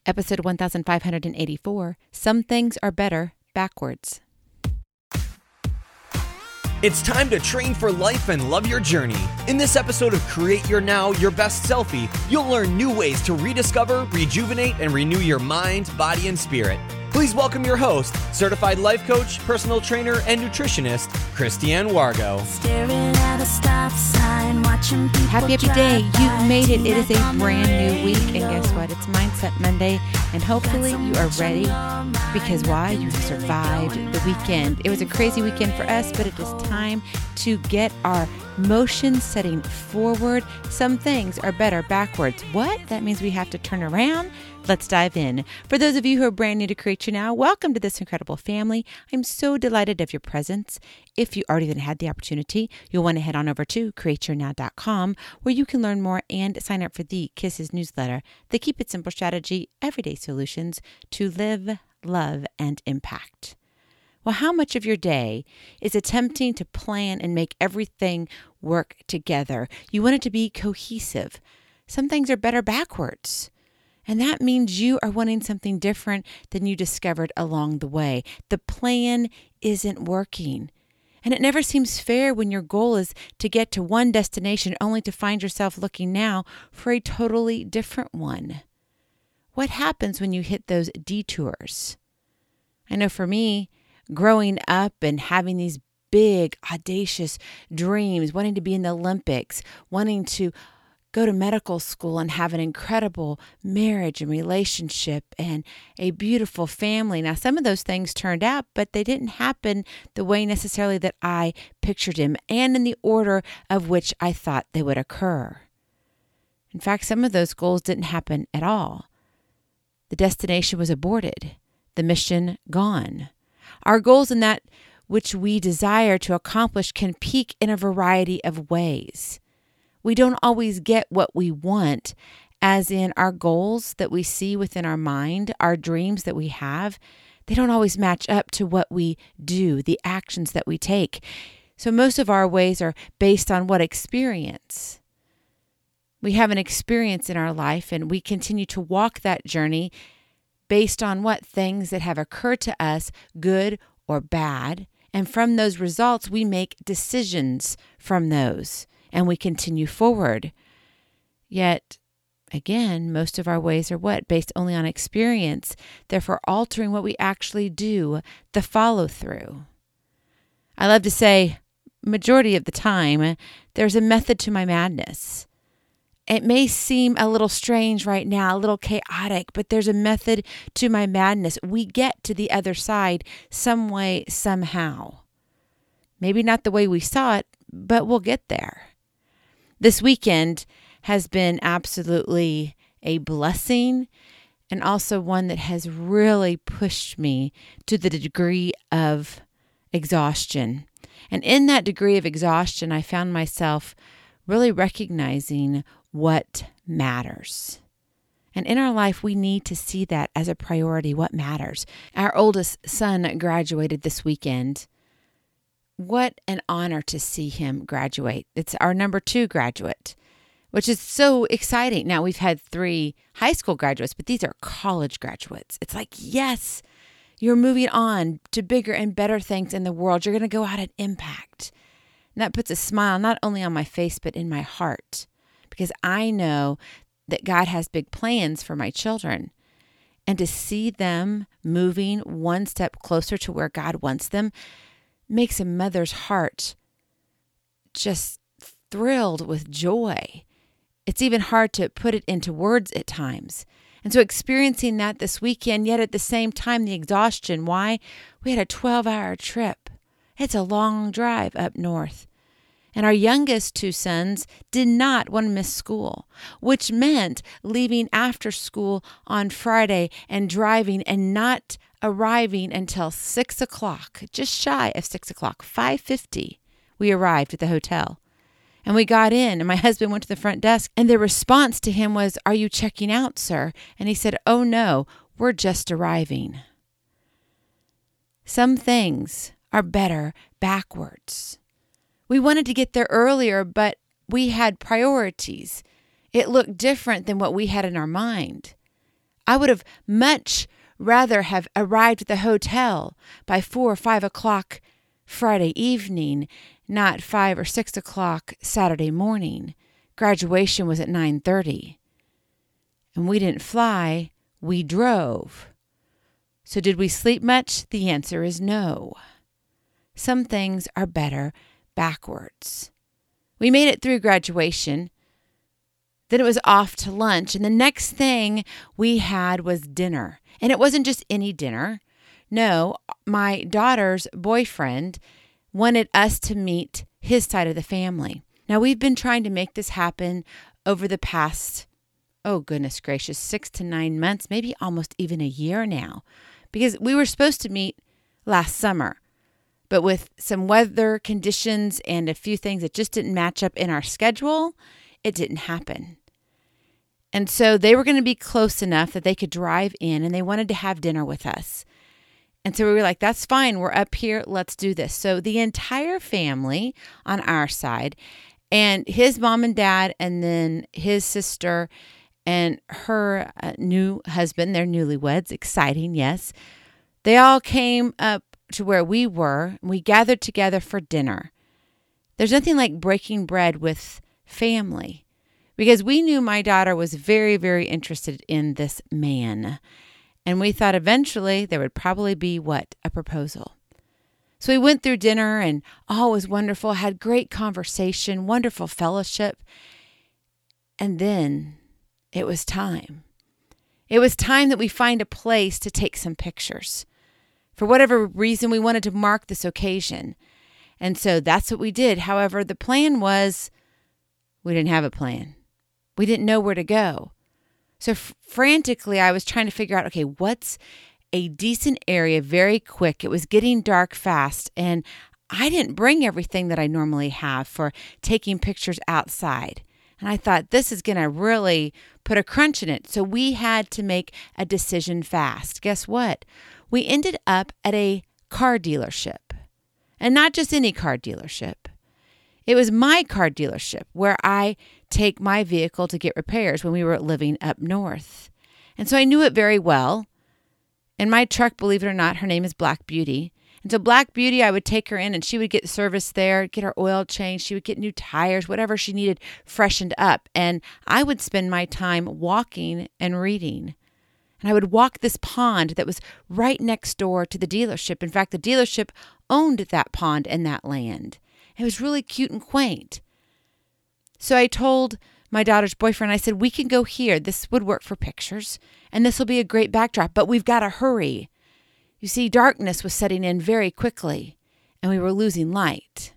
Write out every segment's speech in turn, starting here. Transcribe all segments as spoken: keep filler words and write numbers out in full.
Episode one thousand five hundred eighty-four, Some Things Are Better Backwards. It's time to train for life and love your journey. In this episode of Create Your Now, Your Best Selfie, you'll learn new ways to rediscover, rejuvenate, and renew your mind, body, and spirit. Please welcome your host, certified life coach, personal trainer, and nutritionist, Christiane Wargo. Staring at a stop sign, watching people Happy, happy drive day. by. You've made it. It is a Never brand new on the week. And guess radio. what? It's Mindset Monday. And hopefully you are ready. Because why? You have survived the weekend. It was a crazy weekend for us, but it is time to get our motion setting forward. Some things are better backwards. What? That means we have to turn around. Let's dive in. For those of you who are brand new to Create Your Now, welcome to this incredible family. I'm so delighted of your presence. If you already even had the opportunity, you'll want to head on over to create your now dot com where you can learn more and sign up for the Kisses newsletter, the Keep It Simple strategy, everyday solutions to live, love, and impact. Well, how much of your day is attempting to plan and make everything work together? You want it to be cohesive. Some things are better backwards. And that means you are wanting something different than you discovered along the way. The plan isn't working. And it never seems fair when your goal is to get to one destination only to find yourself looking now for a totally different one. What happens when you hit those detours? I know for me, growing up and having these big, audacious dreams, wanting to be in the Olympics, wanting to go to medical school and have an incredible marriage and relationship and a beautiful family. Now, some of those things turned out, but they didn't happen the way necessarily that I pictured them and in the order of which I thought they would occur. In fact, some of those goals didn't happen at all. The destination was aborted, the mission gone. Our goals in that which we desire to accomplish can peak in a variety of ways. We don't always get what we want, as in our goals that we see within our mind, our dreams that we have. They don't always match up to what we do, the actions that we take. So most of our ways are based on what experience. We have an experience in our life and we continue to walk that journey based on what things that have occurred to us, good or bad. And from those results, we make decisions from those. And we continue forward. Yet, again, most of our ways are what? Based only on experience, therefore altering what we actually do, the follow through. I love to say, majority of the time, there's a method to my madness. It may seem a little strange right now, a little chaotic, but there's a method to my madness. We get to the other side some way, somehow. Maybe not the way we saw it, but we'll get there. This weekend has been absolutely a blessing and also one that has really pushed me to the degree of exhaustion. And in that degree of exhaustion, I found myself really recognizing what matters. And in our life, we need to see that as a priority, what matters. Our oldest son graduated this weekend. What an honor to see him graduate. It's our number two graduate, which is so exciting. Now, we've had three high school graduates, but these are college graduates. It's like, yes, you're moving on to bigger and better things in the world. You're going to go out and impact. And that puts a smile not only on my face, but in my heart, because I know that God has big plans for my children. And to see them moving one step closer to where God wants them makes a mother's heart just thrilled with joy. It's even hard to put it into words at times. And so experiencing that this weekend, yet at the same time, the exhaustion. Why? We had a twelve-hour trip. It's a long drive up north. And our youngest two sons did not want to miss school, which meant leaving after school on Friday and driving and not arriving until six o'clock, just shy of six o'clock, five fifty, we arrived at the hotel. And we got in, and my husband went to the front desk, and the response to him was, "Are you checking out, sir?" And he said, "Oh, no, we're just arriving." Some things are better backwards. We wanted to get there earlier, but we had priorities. It looked different than what we had in our mind. I would have much rather have arrived at the hotel by four or five o'clock Friday evening, not five or six o'clock Saturday morning. Graduation was at nine thirty. And we didn't fly, we drove. So did we sleep much? The answer is no. Some things are better backwards. We made it through graduation. Then it was off to lunch. And the next thing we had was dinner. And it wasn't just any dinner. No, my daughter's boyfriend wanted us to meet his side of the family. Now, we've been trying to make this happen over the past, oh goodness gracious, six to nine months, maybe almost even a year now. Because we were supposed to meet last summer. But with some weather conditions and a few things that just didn't match up in our schedule, it didn't happen. And so they were going to be close enough that they could drive in, and they wanted to have dinner with us. And so we were like, that's fine. We're up here. Let's do this. So the entire family on our side, and his mom and dad, and then his sister and her uh, new husband, they're newlyweds, exciting, yes. They all came up to where we were, and we gathered together for dinner. There's nothing like breaking bread with family, because we knew my daughter was very, very interested in this man. And we thought eventually there would probably be what? A proposal. So we went through dinner, and all was wonderful, had great conversation, wonderful fellowship. And then it was time. It was time that we find a place to take some pictures. For whatever reason, we wanted to mark this occasion. And so that's what we did. However, the plan was we didn't have a plan. We didn't know where to go. So f- frantically, I was trying to figure out, okay, what's a decent area very quick? It was getting dark fast, and I didn't bring everything that I normally have for taking pictures outside. And I thought, this is going to really put a crunch in it. So we had to make a decision fast. Guess what? We ended up at a car dealership, and not just any car dealership. It was my car dealership where I take my vehicle to get repairs when we were living up north. And so I knew it very well. And my truck, believe it or not, her name is Black Beauty. And so Black Beauty, I would take her in, and she would get service there, get her oil changed. She would get new tires, whatever she needed freshened up. And I would spend my time walking and reading. And I would walk this pond that was right next door to the dealership. In fact, the dealership owned that pond and that land. It was really cute and quaint. So I told my daughter's boyfriend, I said, we can go here. This would work for pictures, and this will be a great backdrop, but we've got to hurry. You see, darkness was setting in very quickly, and we were losing light.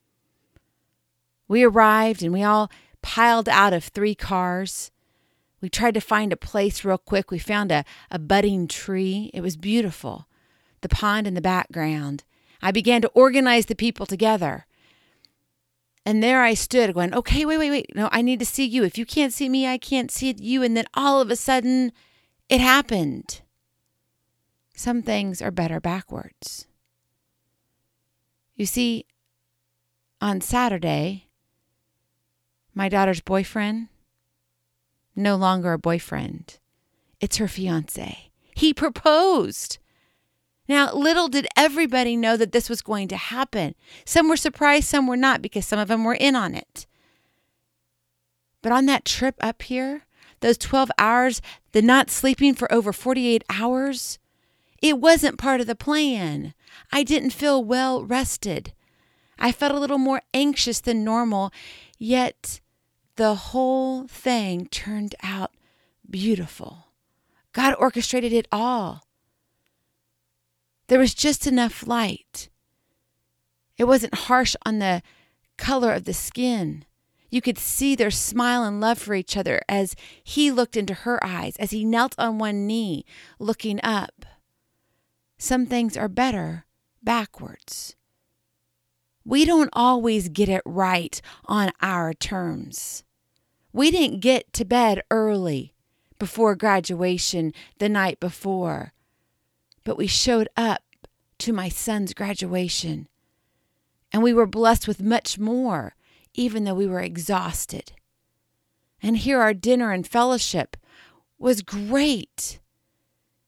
We arrived, and we all piled out of three cars. We tried to find a place real quick. We found a, a budding tree. It was beautiful. The pond in the background. I began to organize the people together. And there I stood going, okay, wait, wait, wait. No, I need to see you. If you can't see me, I can't see you. And then all of a sudden, it happened. Some things are better backwards. You see, on Saturday, my daughter's boyfriend, no longer a boyfriend. It's her fiance. He proposed. Now, little did everybody know that this was going to happen. Some were surprised, some were not, because some of them were in on it. But on that trip up here, those twelve hours, the not sleeping for over forty-eight hours, it wasn't part of the plan. I didn't feel well rested. I felt a little more anxious than normal, yet the whole thing turned out beautiful. God orchestrated it all. There was just enough light. It wasn't harsh on the color of the skin. You could see their smile and love for each other as he looked into her eyes, as he knelt on one knee, looking up. Some things are better backwards. We don't always get it right on our terms. We didn't get to bed early before graduation the night before. But we showed up to my son's graduation, and we were blessed with much more, even though we were exhausted. And here our dinner and fellowship was great.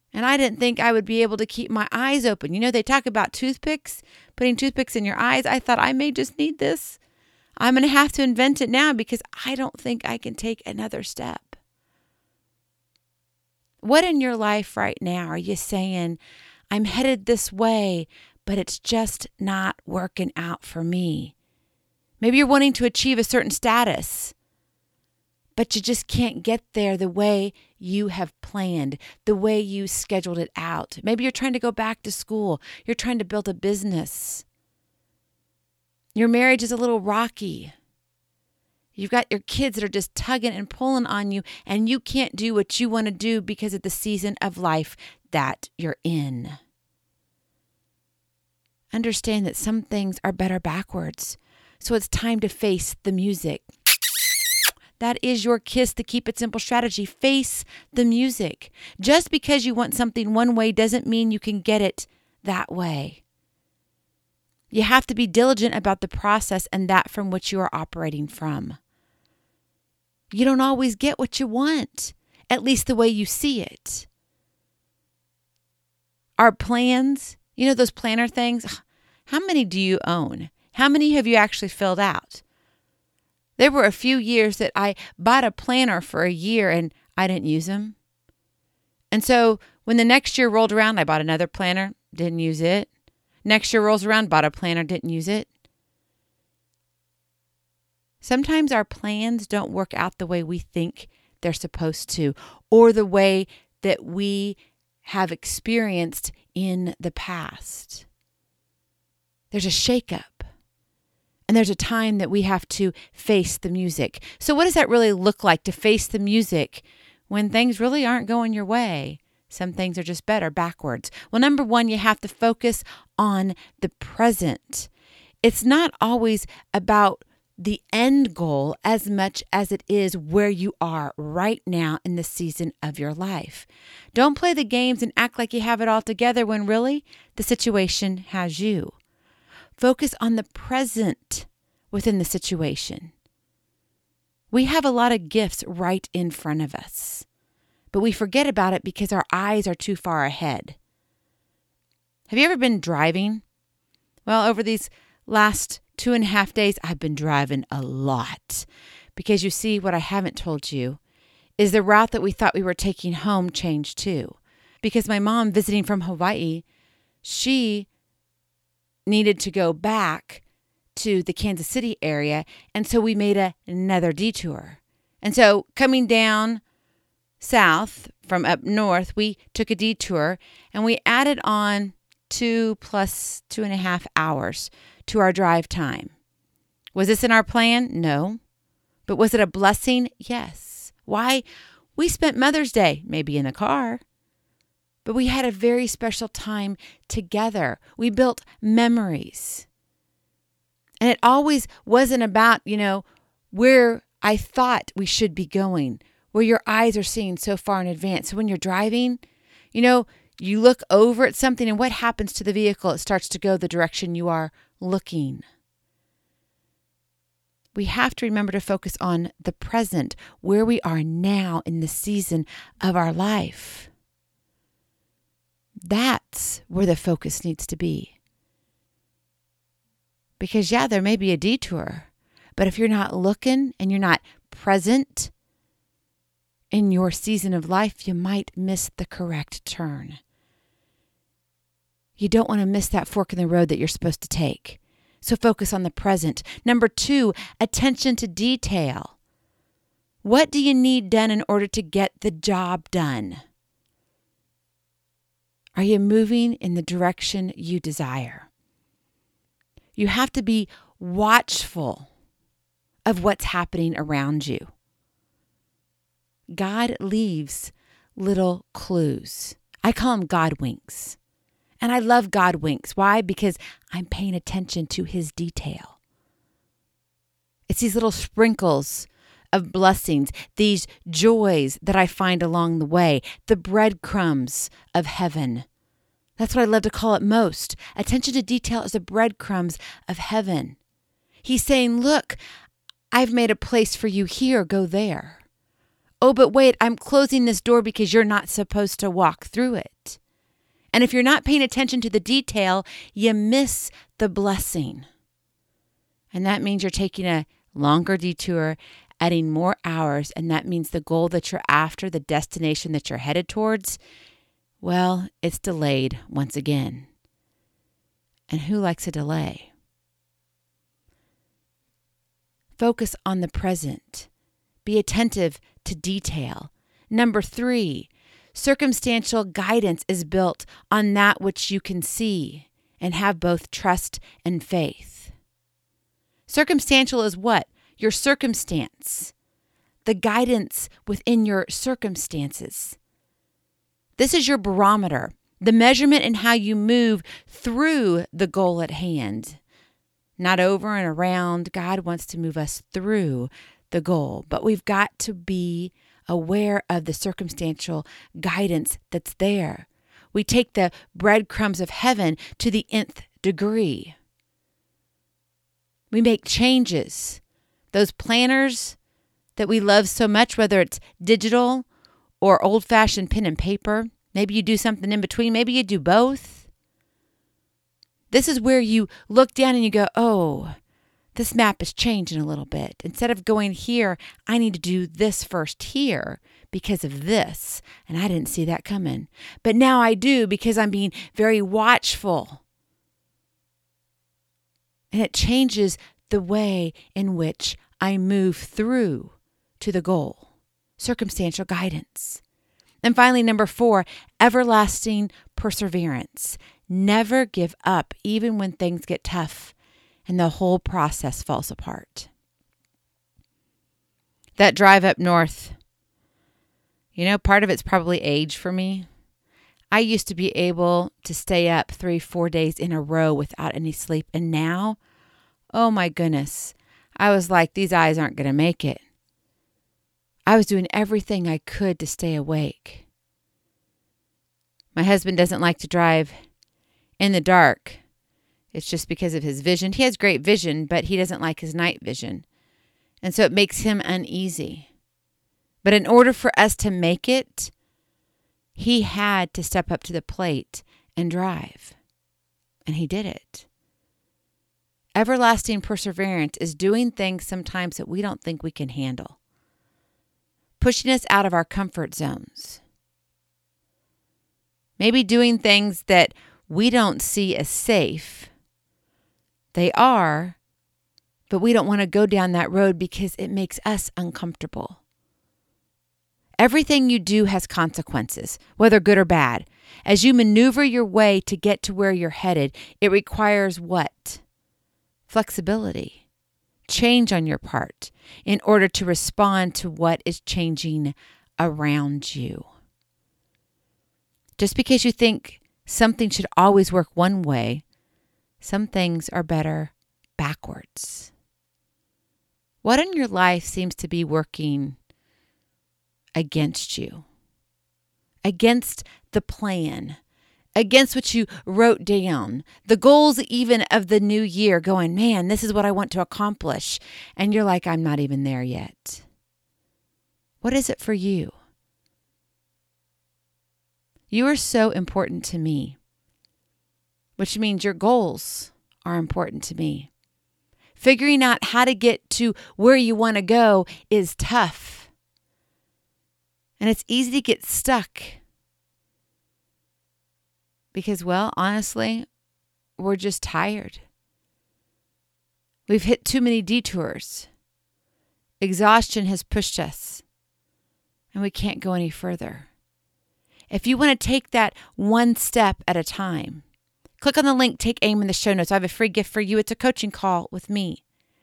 And I didn't think I would be able to keep my eyes open. You know, they talk about toothpicks, putting toothpicks in your eyes. I thought I may just need this. I'm going to have to invent it now because I don't think I can take another step. What in your life right now are you saying, I'm headed this way, but it's just not working out for me? Maybe you're wanting to achieve a certain status, but you just can't get there the way you have planned, the way you scheduled it out. Maybe you're trying to go back to school. You're trying to build a business. Your marriage is a little rocky. You've got your kids that are just tugging and pulling on you, and you can't do what you want to do because of the season of life that you're in. Understand that some things are better backwards. So it's time to face the music. That is your kiss to keep it simple strategy. Face the music. Just because you want something one way doesn't mean you can get it that way. You have to be diligent about the process and that from which you are operating from. You don't always get what you want, at least the way you see it. Our plans, you know those planner things? How many do you own? How many have you actually filled out? There were a few years that I bought a planner for a year and I didn't use them. And so when the next year rolled around, I bought another planner, didn't use it. Next year rolls around, bought a planner, didn't use it. Sometimes our plans don't work out the way we think they're supposed to, or the way that we have experienced in the past. There's a shakeup. And there's a time that we have to face the music. So what does that really look like to face the music when things really aren't going your way? Some things are just better backwards. Well, number one, you have to focus on the present. It's not always about the end goal as much as it is where you are right now in the season of your life. Don't play the games and act like you have it all together when really the situation has you. Focus on the present within the situation. We have a lot of gifts right in front of us, but we forget about it because our eyes are too far ahead. Have you ever been driving? Well, over these last two and a half days, I've been driving a lot because you see, what I haven't told you is the route that we thought we were taking home changed too. Because my mom visiting from Hawaii, she needed to go back to the Kansas City area, and so we made a, another detour. And so coming down south from up north, we took a detour, and we added on two plus two and a half hours to our drive time. Was this in our plan? No. But was it a blessing? Yes. Why? We spent Mother's Day, maybe in a car, but we had a very special time together. We built memories. And it always wasn't about, you know, where I thought we should be going, where your eyes are seeing so far in advance. So when you're driving, you know, you look over at something and what happens to the vehicle? It starts to go the direction you are looking. We have to remember to focus on the present, where we are now in the season of our life. That's where the focus needs to be. Because, yeah, there may be a detour, but if you're not looking and you're not present in your season of life, you might miss the correct turn. You don't want to miss that fork in the road that you're supposed to take. So focus on the present. Number two, attention to detail. What do you need done in order to get the job done? Are you moving in the direction you desire? You have to be watchful of what's happening around you. God leaves little clues. I call them God winks. And I love God winks. Why? Because I'm paying attention to his detail. It's these little sprinkles of blessings, these joys that I find along the way, the breadcrumbs of heaven. That's what I love to call it most. Attention to detail is the breadcrumbs of heaven. He's saying, look, I've made a place for you here, go there. Oh, but wait, I'm closing this door because you're not supposed to walk through it. And if you're not paying attention to the detail, you miss the blessing. And that means you're taking a longer detour, adding more hours, and that means the goal that you're after, the destination that you're headed towards, well, it's delayed once again. And who likes a delay? Focus on the present. Be attentive to detail. Number three, circumstantial guidance is built on that which you can see and have both trust and faith. Circumstantial is what? Your circumstance. The guidance within your circumstances. This is your barometer, the measurement in how you move through the goal at hand. Not over and around. God wants to move us through the goal, but we've got to be aware of the circumstantial guidance that's there. We take the breadcrumbs of heaven to the nth degree. We make changes. Those planners that we love so much, whether it's digital or old-fashioned pen and paper, maybe you do something in between, maybe you do both. This is where you look down and you go, oh, this map is changing a little bit. Instead of going here, I need to do this first here because of this. And I didn't see that coming. But now I do because I'm being very watchful. And it changes the way in which I move through to the goal. Circumstantial guidance. And finally, number four, everlasting perseverance. Never give up, even when things get tough and the whole process falls apart. That drive up north, you know, part of it's probably age for me. I used to be able to stay up three, four days in a row without any sleep. And now, oh my goodness, I was like, these eyes aren't going to make it. I was doing everything I could to stay awake. My husband doesn't like to drive in the dark. It's just because of his vision. He has great vision, but he doesn't like his night vision. And so it makes him uneasy. But in order for us to make it, he had to step up to the plate and drive. And he did it. Everlasting perseverance is doing things sometimes that we don't think we can handle. Pushing us out of our comfort zones. Maybe doing things that we don't see as safe. They are, but we don't want to go down that road because it makes us uncomfortable. Everything you do has consequences, whether good or bad. As you maneuver your way to get to where you're headed, it requires what? Flexibility, change on your part in order to respond to what is changing around you. Just because you think something should always work one way, some things are better backwards. What in your life seems to be working against you? Against the plan? Against what you wrote down? The goals even of the new year, going, man, this is what I want to accomplish. And you're like, I'm not even there yet. What is it for you? You are so important to me, which means your goals are important to me. Figuring out how to get to where you want to go is tough. And it's easy to get stuck. Because, well, honestly, we're just tired. We've hit too many detours. Exhaustion has pushed us. And we can't go any further. If you want to take that one step at a time, click on the link, Take Aim in the show notes. I have a free gift for you. It's a coaching call with me.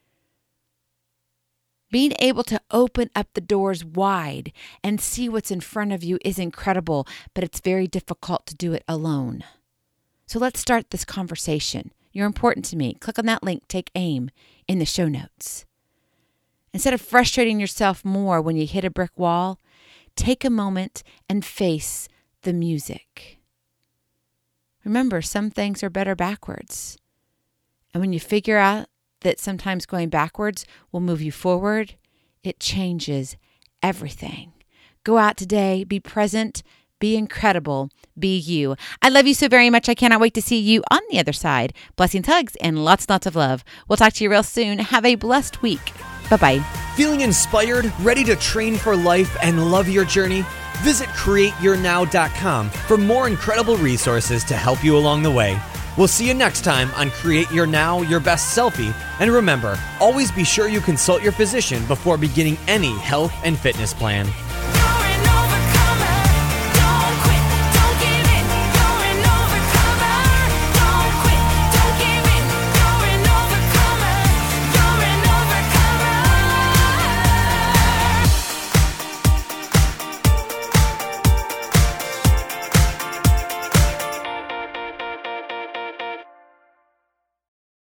Being able to open up the doors wide and see what's in front of you is incredible, but it's very difficult to do it alone. So let's start this conversation. You're important to me. Click on that link, Take Aim, in the show notes. Instead of frustrating yourself more when you hit a brick wall, take a moment and face the music. Remember, some things are better backwards. And when you figure out that sometimes going backwards will move you forward, it changes everything. Go out today, be present, be incredible, be you. I love you so very much. I cannot wait to see you on the other side. Blessings, hugs, and lots and lots of love. We'll talk to you real soon. Have a blessed week. Bye-bye. Feeling inspired, ready to train for life and love your journey? Visit create your now dot com for more incredible resources to help you along the way. We'll see you next time on Create Your Now, Your Best Selfie. And remember, always be sure you consult your physician before beginning any health and fitness plan.